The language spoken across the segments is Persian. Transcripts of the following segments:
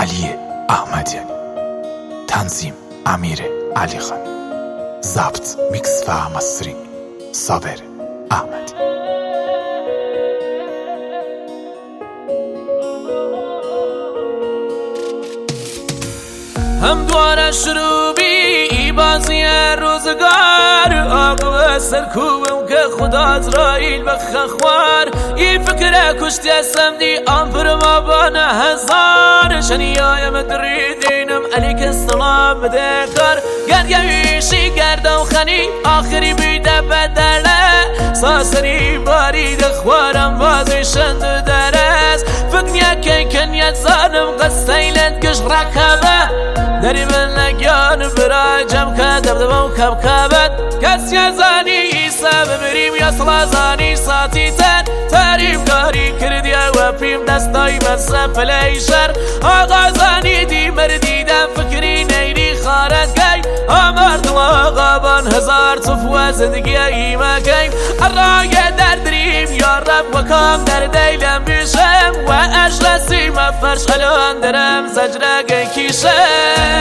علی احمدیانی، تنظیم امیر علی خان، ضبط میکس و مسترینگ صابر احمدی. هم دواره شروع بی بازی روزگار، آقا سرکوبم که خدا ازرائیل بخخوار. این فکر کشتی هستم دی آمپر ما بانه هزار. شنیایم دریدینم علیک السلام بده کار. گرگویشی گرده و خنی آخری بیده بدله. ساسری بارید خوارم بازی شند درست. فکر که کنیت زانم قصیلت کش رکبه. دری من نگیان برای جمع که دبدبم کبکبت. کسی زانی ایسا ببریم یا سلازانی ساتی تن. تعریف کاری کردی و پیم دستای بسه پلیشر. آقا زانی دی مردیدم فکری نیری خارد گی. آمردم آقا بان هزار صفوه زندگی ایمه گیم. ارای در دریم یا رب و کام در دیلم بیشم. و اجلسی مفرش الان درم زجره گی کیشم.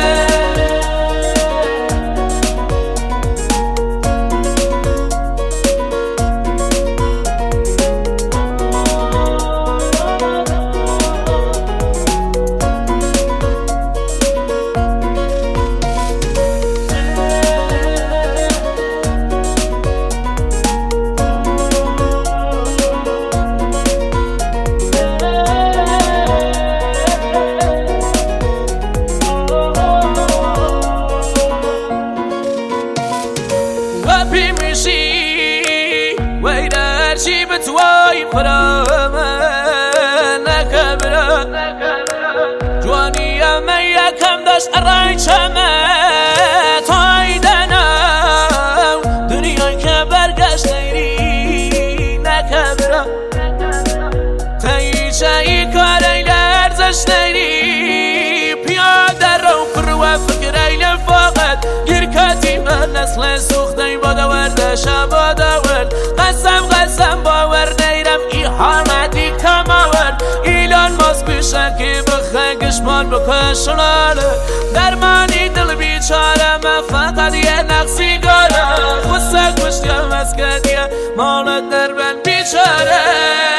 ويرشي بتواي فرامه نكبره جواني يا ميا كم داش الراي شمه تايدنا دنيا كبرقش نيري نكبره تايشاي كاري لارزش نيري بيادر رو فروا فكري لفاقت گركاتي من نسل سوخدي بادا ورده شبادا ورد قسم باور نیرم ای حامدی کماور. ایلان ماس بیشه که بخه گشمان بکشناله. درمانی دل بیچاره من فقط یه نقصی گاره. خسته کشتیم از کدیه مالت در بند بیچاره.